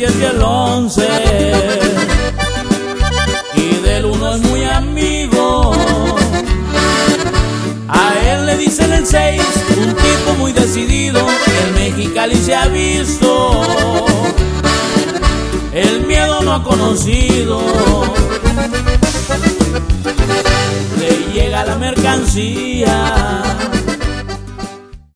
10 y el 11, y del 1 es muy amigo. A él le dicen el 6, un tipo muy decidido, en Mexicali se ha visto, el miedo no ha conocido. Le llega la mercancía